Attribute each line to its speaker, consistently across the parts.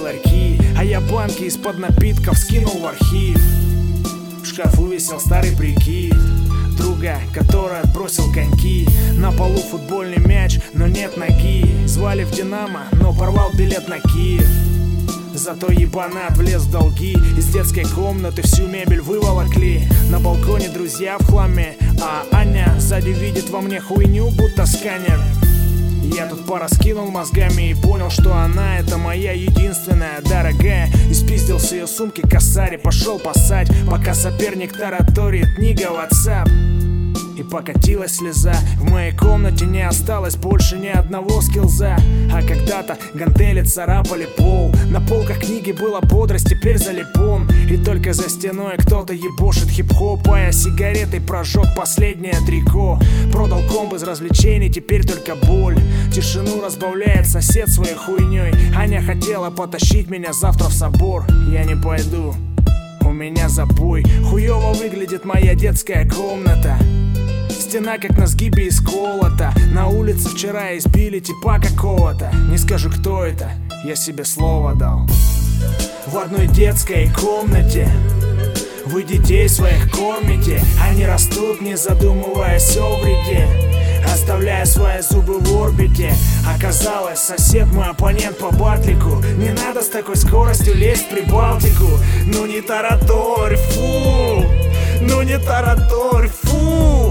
Speaker 1: ларьки, а я банки из-под напитков скинул в архив. В шкафу висел старый прикид друга, который отбросил коньки. На полу футбольный мяч, но нет ноги. Звали в Динамо, но порвал билет на Киев. Зато ебанат влез в долги. Из детской комнаты всю мебель выволокли. На балконе друзья в хламе, а Аня сзади видит во мне хуйню, будто сканер. Я тут пораскинул мозгами и понял, что она — это моя единственная дорогая. И спиздил с ее сумки косарь и пошел пасать, пока соперник тараторит книга в WhatsApp. И покатилась слеза. В моей комнате не осталось больше ни одного скилза. А когда-то гантели царапали пол. На полках книги была бодрость, теперь залипон. И только за стеной кто-то ебошит хип-хоп, а я сигаретой прожег последнее трико. Продал комп из развлечений, теперь только боль. Тишину разбавляет сосед своей хуйней. Аня хотела потащить меня завтра в собор. Я не пойду, у меня запой. Хуёво выглядит моя детская комната. Стена как на сгибе исколота. На улице вчера избили типа какого-то. Не скажу, кто это, я себе слово дал. В одной детской комнате вы детей своих кормите. Они растут, не задумываясь о вреде, оставляя свои зубы в орбите. Оказалось, сосед мой оппонент по батлику. Не надо с такой скоростью лезть в Прибалтику. Ну не тараторь, фу! Ну не тараторь, фу!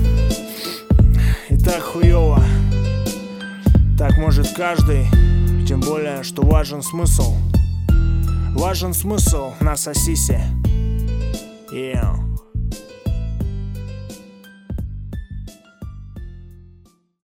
Speaker 1: И так хуёво. Так может каждый. Тем более, что важен смысл. Важен смысл на сосисе. Yeah.